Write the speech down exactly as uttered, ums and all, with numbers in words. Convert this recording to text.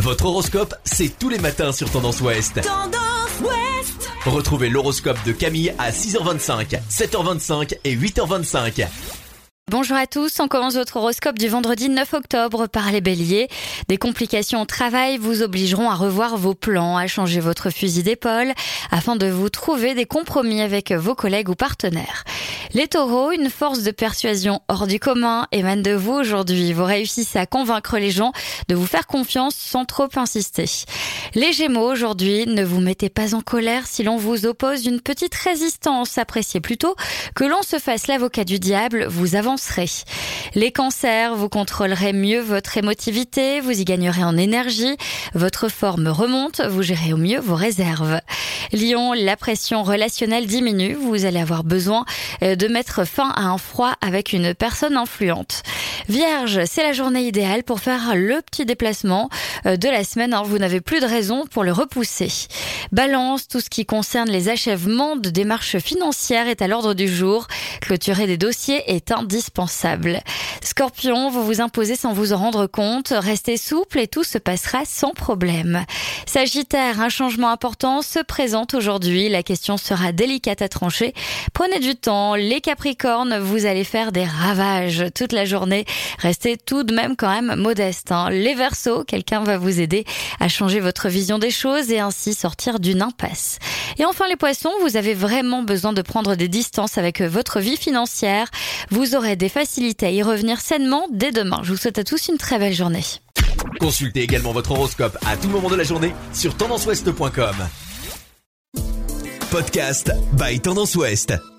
Votre horoscope, c'est tous les matins sur Tendance Ouest. Tendance Ouest. Retrouvez l'horoscope de Camille à six heures vingt-cinq, sept heures vingt-cinq et huit heures vingt-cinq. Bonjour à tous, on commence votre horoscope du vendredi neuf octobre par les béliers. Des complications au travail vous obligeront à revoir vos plans, à changer votre fusil d'épaule afin de vous trouver des compromis avec vos collègues ou partenaires. Les taureaux, une force de persuasion hors du commun émane de vous aujourd'hui. Vous réussissez à convaincre les gens de vous faire confiance sans trop insister. Les gémeaux, aujourd'hui, ne vous mettez pas en colère si l'on vous oppose une petite résistance. Appréciez plutôt que l'on se fasse l'avocat du diable, vous avancerez. Les cancers, vous contrôlerez mieux votre émotivité, vous y gagnerez en énergie, votre forme remonte, vous gérez au mieux vos réserves. Lion, la pression relationnelle diminue, vous allez avoir besoin de mettre fin à un froid avec une personne influente. Vierge, c'est la journée idéale pour faire le petit déplacement de la semaine, vous n'avez plus de raison pour le repousser. Balance, tout ce qui concerne les achèvements de démarches financières est à l'ordre du jour, clôturer des dossiers est indispensable. Scorpion, vous vous imposez sans vous en rendre compte, restez souple et tout se passera sans problème. Sagittaire, un changement important se présente aujourd'hui, la question sera délicate à trancher, prenez du temps. Les Capricornes, vous allez faire des ravages toute la journée, restez tout de même quand même modeste. Hein. Les Verseaux, quelqu'un va vous aider à changer votre vision des choses et ainsi sortir d'une impasse. Et enfin les Poissons, vous avez vraiment besoin de prendre des distances avec votre vie financière, vous aurez des facilités à y revenir sainement dès demain. Je vous souhaite à tous une très belle journée. Consultez également votre horoscope à tout moment de la journée sur tendance ouest point com. Podcast by Tendance Ouest.